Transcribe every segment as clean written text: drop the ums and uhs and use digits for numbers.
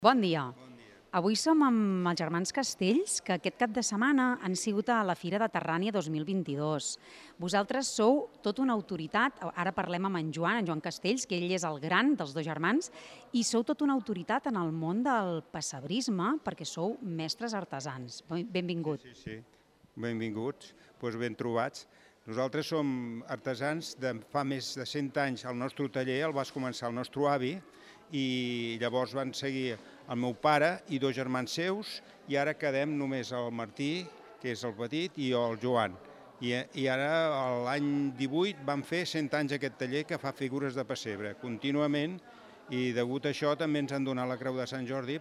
Bon dia. Avui som amb els germans Castells, que aquest cap de setmana han sigut a la Fira de Terrània 2022. Vosaltres sou tota una autoritat, ara parlem amb en Joan Castells, que ell és el gran dels dos germans, i sou tota una autoritat en el món del pessebrisme, perquè sou mestres artesans. Benvingut. Sí. Benvinguts, ben trobats. Nosaltres som artesans de fa més de 100 anys. El nostre taller el va començar el nostre avi i llavors van seguir el meu pare i dos germans seus i ara quedem només el Martí, que és el petit, i jo, el Joan. I ara, l'any 18, vam fer 100 anys aquest taller que fa figures de pessebre contínuament i degut a això també ens han donat la Creu de Sant Jordi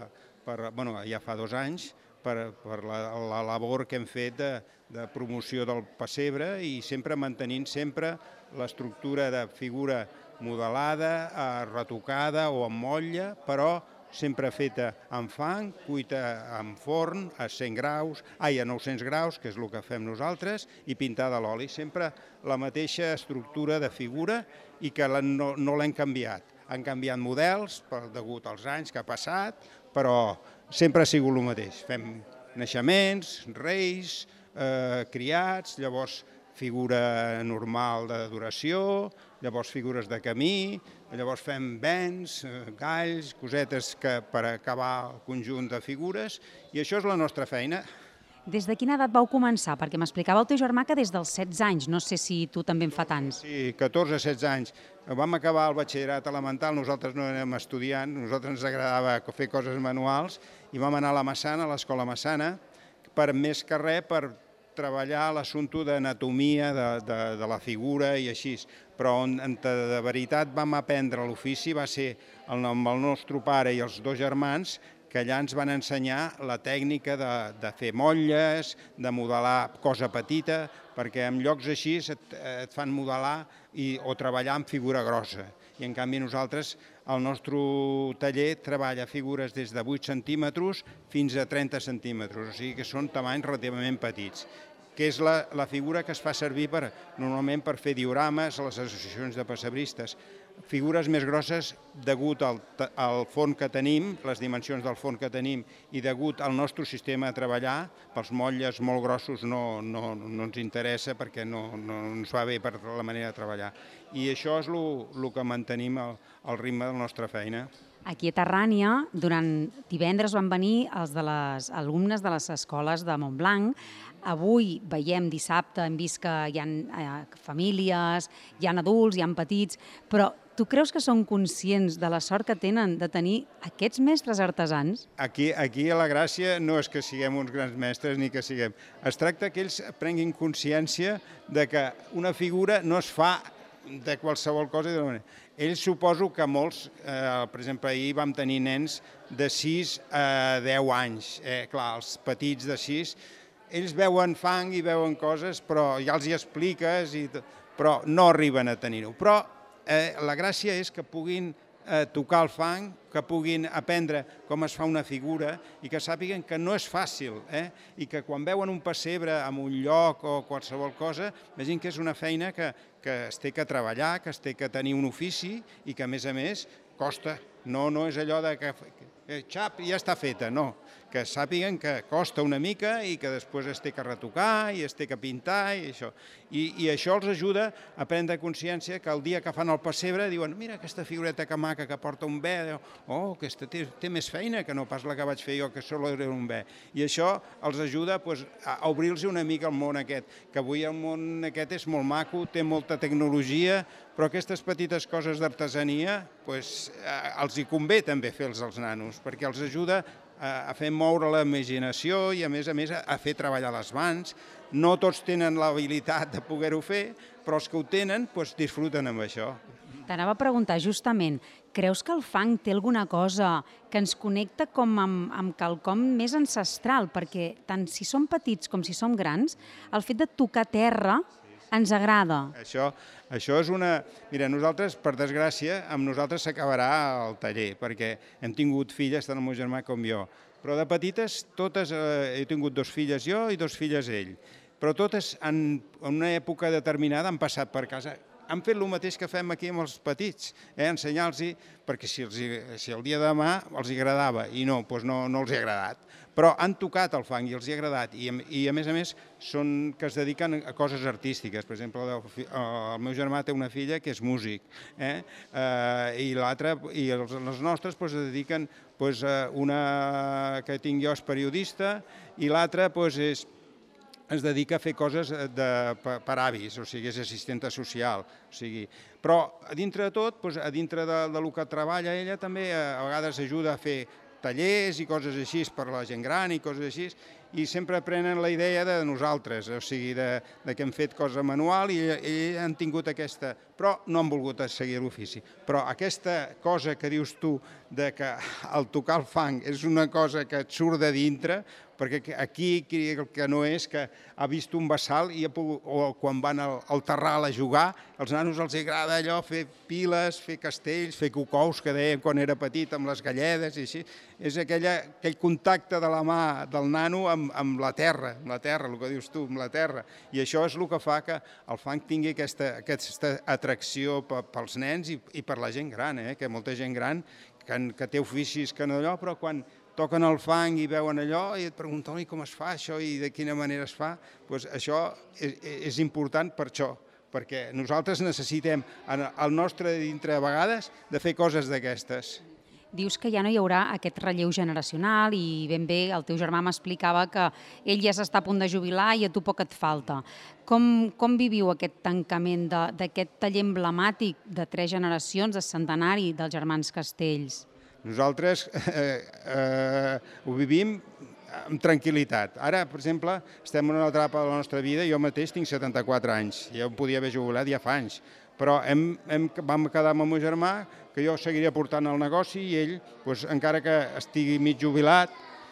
ja fa 2 anys, per la labor que hem fet de promoció del pessebre i sempre mantenint l'estructura de figura modelada, retocada o amb motlle, però sempre feta amb fang, cuita en forn a 900 graus, que és el que fem nosaltres, i pintada a l'oli. Sempre la mateixa estructura de figura i que no l'hem canviat. Han canviat models degut als anys que ha passat, però sempre ha sigut el mateix. Fem naixements, reis, criats, llavors figura normal d'adoració, llavors figures de camí, llavors fem bens, galls, cosetes per acabar el conjunt de figures, i això és la nostra feina. Des de quina edat vau començar? Perquè m'explicava el teu germà que des dels 16 anys, no sé si tu també en fa tants. Sí, 14-16 anys. Vam acabar el batxillerat elemental, nosaltres no érem estudiants, nosaltres ens agradava fer coses manuals, i vam anar a la Massana, a l'escola Massana, per més que res, per treballar l'assumpte d'anatomia de la figura i així. Però on de veritat vam aprendre l'ofici va ser amb el nostre pare i els dos germans, que allà ens van ensenyar la tècnica de fer motlles, de modelar cosa petita, perquè en llocs així et fan modelar o treballar amb figura grossa. I en canvi nosaltres, el nostre taller treballa figures des de 8 centímetres fins a 30 centímetres, o sigui que són tamanys relativament petits, que és la figura que es fa servir normalment per fer diorames a les associacions de pessebristes. Figures més grosses, degut al forn que tenim, les dimensions del forn que tenim, i degut al nostre sistema de treballar, pels motlles molt grossos no ens interessa perquè no ens va bé per la manera de treballar. I això és el que mantenim al ritme de la nostra feina. Aquí a Terrània, durant divendres van venir els de les alumnes de les escoles de Montblanc. Avui veiem, dissabte, hem vist que hi ha famílies, hi ha adults, hi ha petits, però tu creus que són conscients de la sort que tenen de tenir aquests mestres artesans? Aquí la gràcia no és que siguem uns grans mestres ni que siguem. Es tracta que ells prenguin consciència de que una figura no es fa de qualsevol cosa i de la manera. Ells suposo que molts, per exemple, ahir vam tenir nens de 6 a 10 anys. Clar, els petits de 6, ells veuen fang i veuen coses, però ja els hi expliques, però no arriben a tenir-ho. Però la gràcia és que puguin tocar el fang, que puguin aprendre com es fa una figura i que sàpiguen que no és fàcil i que quan veuen un pessebre en un lloc o qualsevol cosa, vegin que és una feina que es té que treballar, que es té que tenir un ofici i que, a més, costa. No és allò que xap i ja està feta, no. Que sàpiguen que costa una mica i que després es té que retocar i es té que pintar i això. I això els ajuda a prendre consciència que el dia que fan el pessebre diuen mira aquesta figureta que maca que porta un bé, aquesta té més feina que no pas la que vaig fer jo, que solo era un bé. I això els ajuda a obrir-los una mica al món aquest, que avui el món aquest és molt maco, té molta tecnologia, però aquestes petites coses d'artesania els hi convé també fer-los als nanos, perquè els ajuda a fer moure la imaginació i, a més, a fer treballar les mans. No tots tenen l'habilitat de poder-ho fer, però els que ho tenen disfruten amb això. T'anava a preguntar justament, creus que el fang té alguna cosa que ens connecta com amb quelcom més ancestral? Perquè tant si som petits com si som grans, el fet de tocar terra ens agrada. Això és una... Mira, nosaltres, per desgràcia, amb nosaltres s'acabarà el taller, perquè hem tingut filles, tant el meu germà com jo. Però de petites, totes, he tingut 2 filles jo i 2 filles ell. Però totes, en una època determinada, han passat per casa. han fet el mateix que fem aquí amb els petits, ensenyar-los, perquè si el dia de demà els agradava i no, doncs no els ha agradat. Però han tocat el fang i els ha agradat i a més són que es dediquen a coses artístiques. Per exemple, el meu germà té una filla que és músic i l'altra, i els nostres es dediquen, una que tinc jo és periodista i l'altra es dedica a fer coses per avis, o sigui, és assistenta social. Però a dintre de tot, a dintre del que treballa ella, també a vegades ajuda a fer tallers i coses així per a la gent gran i coses així, i sempre prenen la idea de nosaltres, o sigui, que hem fet cosa manual i han tingut aquesta, però no han volgut seguir l'ofici. Però aquesta cosa que dius tu, de que el tocar el fang és una cosa que et surt de dintre, perquè aquí el que no és que ha vist un bassal o quan van al terral a jugar, als nanos els agrada allò, fer piles, fer castells, fer cocous, que dèiem quan era petit, amb les galledes i així. És aquell contacte de la mà del nano amb la terra, el que dius tu, amb la terra. I això és el que fa que el fang tingui aquesta atracció pels nens i per la gent gran, que molta gent gran que té oficis que no allò, però quan toquen el fang i veuen allò i et pregunten com es fa això i de quina manera es fa, doncs això és important per això, perquè nosaltres necessitem el nostre dintre a vegades de fer coses d'aquestes. Dius que ja no hi haurà aquest relleu generacional i ben bé el teu germà m'explicava que ell ja s'està a punt de jubilar i a tu poc et falta. Com viviu aquest tancament d'aquest taller emblemàtic de 3 generacions, de centenari dels germans Castells? Nosaltres ho vivim amb tranquil·litat. Ara, per exemple, estem en una etapa de la nostra vida, jo mateix tinc 74 anys, ja em podia haver jubilat ja fa anys, però vam quedar amb el meu germà que jo seguiria portant el negoci i ell, encara que estigui mig jubilat,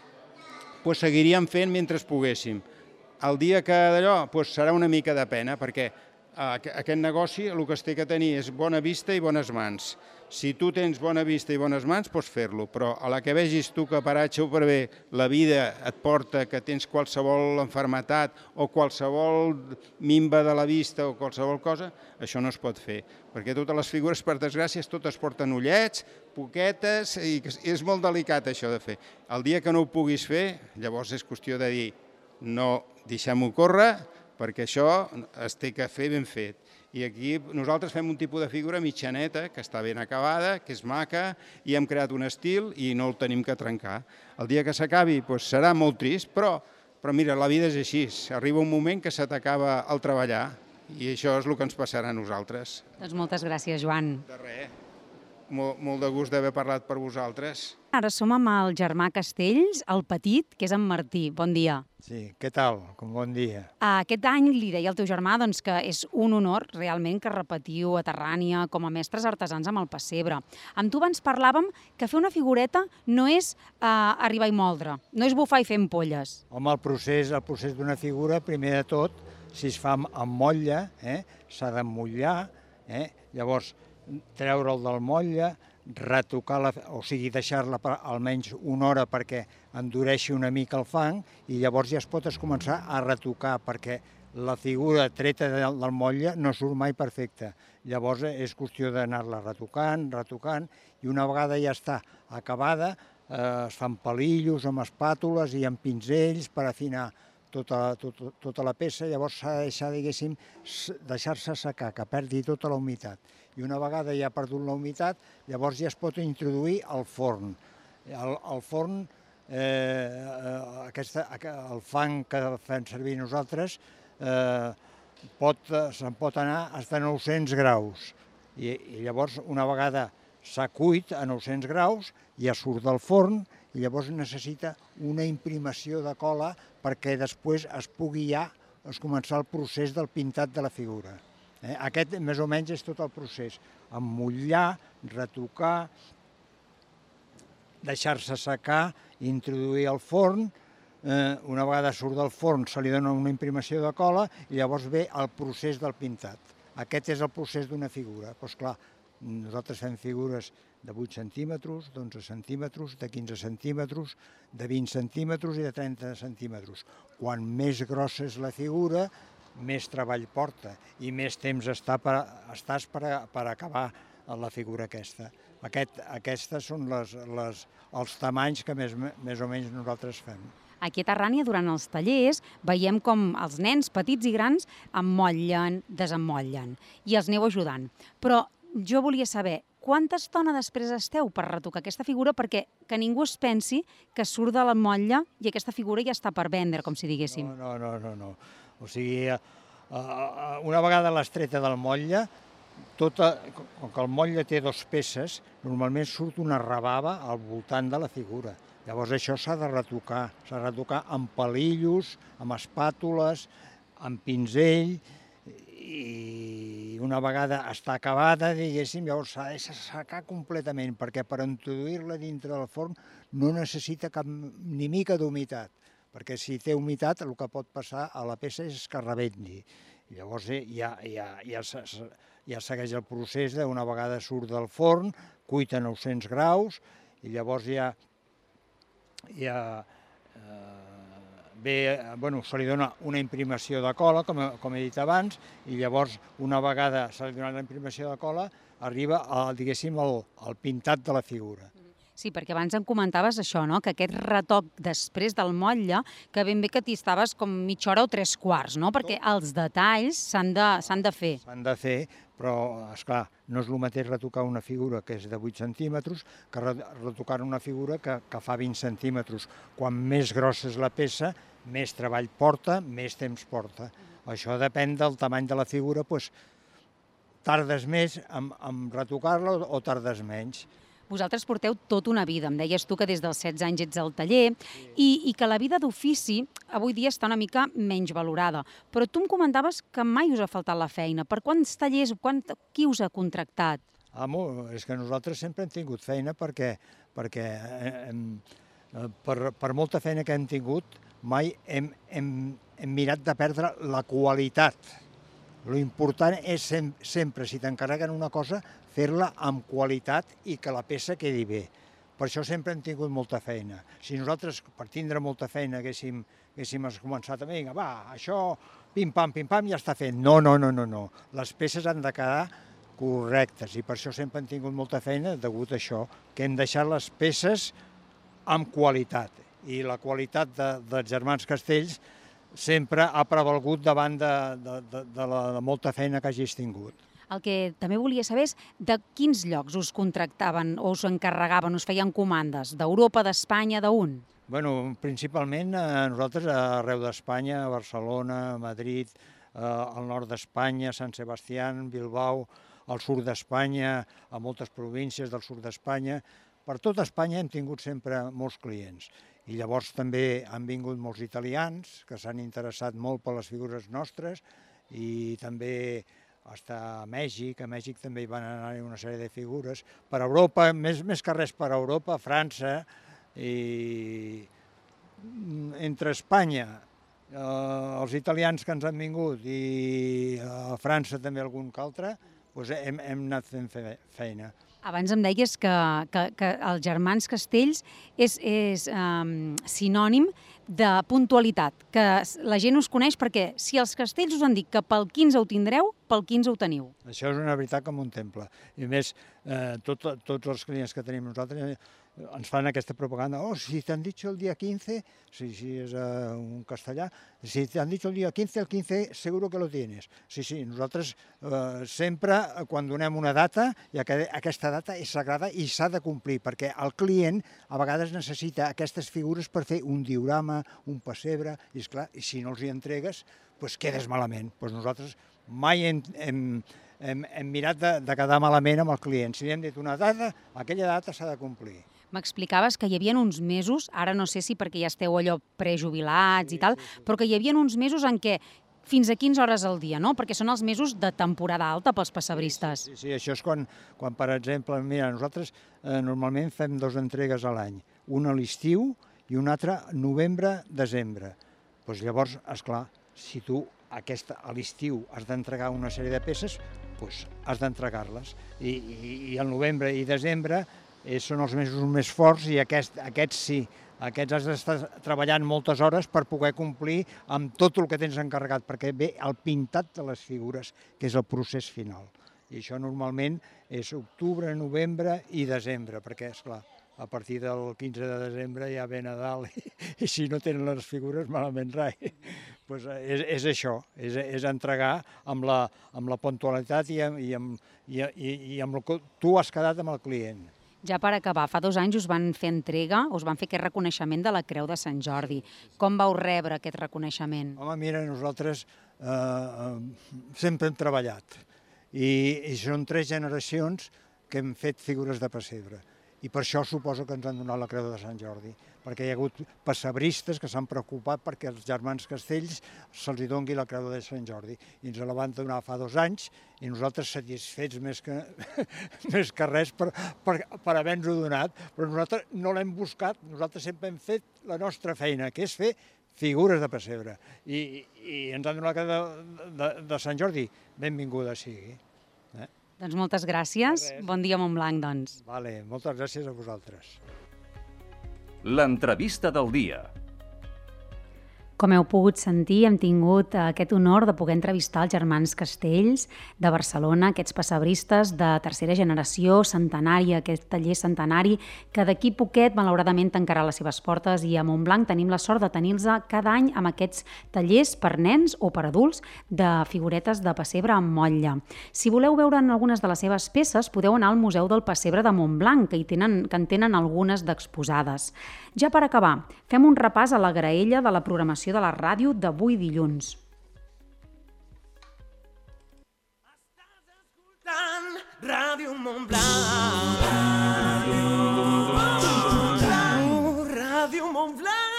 seguiríem fent mentre poguéssim. El dia que d'allò serà una mica de pena, perquè aquest negoci el que es té que tenir és bona vista i bones mans. Si tu tens bona vista i bones mans, pots fer-lo, però a la que vegis tu que per H o per B la vida et porta que tens qualsevol malaltia o qualsevol minva de la vista o qualsevol cosa, això no es pot fer, perquè totes les figures, per desgràcia, totes porten ullets, poquetes, i és molt delicat això de fer. El dia que no ho puguis fer, llavors és qüestió de dir no, deixem-ho córrer, perquè això es té que fer ben fet. I aquí nosaltres fem un tipus de figura mitjaneta, que està ben acabada, que és maca, i hem creat un estil i no el tenim que trencar. El dia que s'acabi serà molt trist, però mira, la vida és així. Arriba un moment que se t'acaba el treballar i això és el que ens passarà a nosaltres. Doncs moltes gràcies, Joan. De res. Molt de gust d'haver parlat per vosaltres. Ara som amb el germà Castells, el petit, que és en Martí. Bon dia. Sí, què tal? Bon dia. Aquest any li deia al teu germà que és un honor realment que repetiu a Terrània com a mestres artesans amb el pessebre. Amb tu abans parlàvem que fer una figureta no és arribar i moldre, no és bufar i fer ampolles. Home, el procés d'una figura, primer de tot, si es fa amb motlle, s'ha d'emmotlar, llavors treure'l del motlle, retocar-la, o sigui, deixar-la almenys una hora perquè endureixi una mica el fang i llavors ja es pot començar a retocar perquè la figura treta del motlle no surt mai perfecta. Llavors és qüestió d'anar-la retocant i una vegada ja està acabada es fan palillos amb espàtules i amb pinzells per afinar tota la peça, llavors s'ha de deixar, diguéssim, deixar-se secar, que perdi tota la humitat. I una vegada ja ha perdut la humitat, llavors ja es pot introduir al forn. El forn, el fang que fem servir nosaltres, se'n pot anar fins a 900 graus. I llavors, una vegada s'ha cuit a 900 graus, ja surt del forn i llavors necessita una imprimació de cola perquè després es pugui ja començar el procés del pintat de la figura. Aquest, més o menys, és tot el procés. Emmotlar, retocar, deixar-se secar, introduir al forn. Una vegada surt del forn se li dona una imprimació de cola i llavors ve el procés del pintat. Aquest és el procés d'una figura. Doncs clar, nosaltres fem figures de 8 centímetres, d'11 centímetres, de 15 centímetres, de 20 centímetres i de 30 centímetres. Quan més grossa és la figura, més treball porta i més temps estàs per acabar la figura aquesta. Aquestes són els tamanys que més o menys nosaltres fem. Aquí a Terrània, durant els tallers, veiem com els nens, petits i grans, emmotllen, desemmotllen i els aneu ajudant. Però jo volia saber quanta estona després esteu per retocar aquesta figura perquè que ningú es pensi que surt de la motlla i aquesta figura ja està per vendre, com si diguéssim. No. O sigui, una vegada l'has treta del motlle, com que el motlle té dues peces, normalment surt una rebava al voltant de la figura. Llavors això s'ha de retocar amb palillos, amb espàtules, amb pinzell, i una vegada està acabada, diguéssim, llavors s'ha de assecar completament, perquè per introduir-la dintre del forn no necessita ni mica d'humitat, perquè si té humitat el que pot passar a la peça és que rebenti. Llavors ja segueix el procés d'una vegada surt del forn, cuita a 900 graus, i llavors se li dona una imprimació de cola, com he dit abans, i llavors, una vegada se li dona la imprimació de cola, arriba, diguéssim, al pintat de la figura. Sí, perquè abans em comentaves això, no? Que aquest retoc després del motlle, que ben bé que t'hi estaves com mitja hora o 3/4, no? Perquè els detalls s'han de fer. S'han de fer, però, esclar, no és el mateix retocar una figura que és de 8 centímetres que retocar una figura que fa 20 centímetres. Quan més grossa és la peça, més treball porta, més temps porta. Això depèn del tamany de la figura, doncs tardes més en retocar-la o tardes menys. Vosaltres porteu tota una vida, em deies tu que des dels 16 anys ets al taller i que la vida d'ofici avui dia està una mica menys valorada. Però tu em comentaves que mai us ha faltat la feina. Per quants tallers, qui us ha contractat? És que nosaltres sempre hem tingut feina perquè per molta feina que hem tingut mai hem mirat de perdre la qualitat. L'important és sempre, si t'encarreguen una cosa, fer-la amb qualitat i que la peça quedi bé. Per això sempre hem tingut molta feina. Si nosaltres, per tindre molta feina, haguéssim començat a dir, vinga, va, això, pim-pam, ja està fet. No. Les peces han de quedar correctes i per això sempre hem tingut molta feina degut a això, que hem deixat les peces amb qualitat. I la qualitat dels germans Castells sempre ha prevalgut davant de la molta feina que hagis tingut. El que també volia saber és de quins llocs us contractaven o us encarregaven, us feien comandes? D'Europa, d'Espanya, d'on? Bueno, principalment nosaltres arreu d'Espanya, a Barcelona, a Madrid, al nord d'Espanya, Sant Sebastià, Bilbao, al sud d'Espanya, a moltes províncies del sud d'Espanya. Per tot Espanya hem tingut sempre molts clients. I llavors també han vingut molts italians que s'han interessat molt per les figures nostres i també a Mèxic. A Mèxic també hi van anar una sèrie de figures. Per Europa, més que res per Europa, França, i entre Espanya, els italians que ens han vingut i a França també algun que altre, hem anat fent feina. Abans em deies que els germans Castells és sinònim de puntualitat, que la gent us coneix perquè si els Castells us han dit que pel 15 ho tindreu, pel 15 ho teniu. Això és una veritat com un temple. I a més, tots els clients que tenim nosaltres ens fan aquesta propaganda. Oh, si t'han dit el dia 15, si és un castellà, si t'han dit el dia 15, el 15 seguro que lo tienes. Sí, nosaltres sempre, quan donem una data, aquesta data és sagrada i s'ha de complir, perquè el client a vegades necessita aquestes figures per fer un diorama, un pessebre, i esclar, si no els hi entregues, doncs quedes malament. Nosaltres mai hem mirat de quedar malament amb el client. Si li hem dit una data, aquella data s'ha de complir. M'explicaves que hi havia uns mesos, ara no sé si perquè ja esteu allò prejubilats i tal, però que hi havia uns mesos en què fins a 15 hores al dia, no? Perquè són els mesos de temporada alta pels pessebristes. Sí, això és quan, per exemple, mira, nosaltres normalment fem 2 entregues a l'any, una a l'estiu i una altra novembre-desembre. Llavors, esclar, si tu a l'estiu has d'entregar una sèrie de peces, has d'entregar-les. I el novembre i desembre són els mesos més forts i aquests sí, Aquests has d'estar treballant moltes hores per poder complir amb tot el que tens encarregat, perquè ve el pintat de les figures, que és el procés final. I això normalment és octubre, novembre i desembre, perquè, esclar, a partir del 15 de desembre ja ve Nadal i si no tenen les figures malament rai. Pues és això, és entregar amb la puntualitat i amb el que tu has quedat amb el client. Ja per acabar, fa 2 anys us van fer entrega, us van fer aquest reconeixement de la Creu de Sant Jordi. Com vau rebre aquest reconeixement? Home, mira, nosaltres sempre hem treballat i són 3 generacions que hem fet figures de pessebre. I per això suposo que ens han donat la Creu de Sant Jordi, perquè hi ha hagut pessebristes que s'han preocupat perquè els germans Castells se'ls doni la Creu de Sant Jordi. I ens la van donar fa 2 anys i nosaltres satisfets més que res per haver-nos-ho donat, però nosaltres no l'hem buscat, nosaltres sempre hem fet la nostra feina, que és fer figures de pessebre. I ens han donat la Creu de Sant Jordi, benvinguda sigui. Doncs moltes gràcies. Bon dia a Montblanc, doncs. Vale, moltes gràcies a vosaltres. L'entrevista del dia. Com heu pogut sentir, hem tingut aquest honor de poder entrevistar els germans Castells de Barcelona, aquests pessebristes de tercera generació, centenari, aquest taller centenari, que d'aquí poquet, malauradament, tancarà les seves portes, i a Montblanc tenim la sort de tenir-los cada any amb aquests tallers per nens o per adults de figuretes de pessebre amb motlle. Si voleu veure algunes de les seves peces, podeu anar al Museu del Pessebre de Montblanc, que en tenen algunes d'exposades. Ja per acabar, fem un repàs a la graella de la programació de la ràdio d'avui dilluns. Estàs escoltant Ràdio Montblanc. Ràdio Montblanc.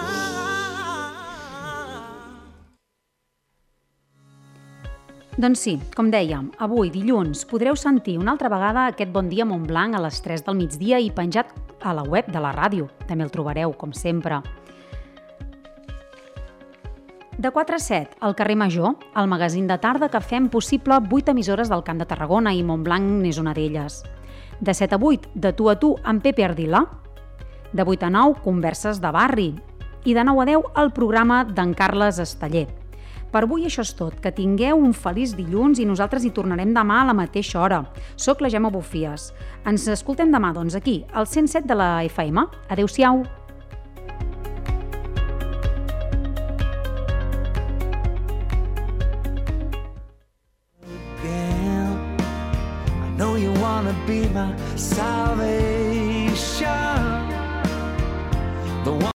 Doncs sí, com dèiem, avui, dilluns, podreu sentir una altra vegada aquest Bon dia Montblanc a les 3 del migdia i penjat a la web de la ràdio. També el trobareu, com sempre. De 4 a 7, al carrer Major, el magazín de tarda que fem possible 8 emissores del Camp de Tarragona, i Montblanc n'és una d'elles. De 7 a 8, de tu a tu, amb Pepe Ardila. De 8 a 9, converses de barri. I de 9 a 10, el programa d'en Carles Esteller. Per avui això és tot. Que tingueu un feliç dilluns i nosaltres hi tornarem demà a la mateixa hora. Soc la Gemma Bufies. Ens escoltem demà, doncs, aquí, al 107 de la FM. Adéu-siau. I know you wanna be my salvation.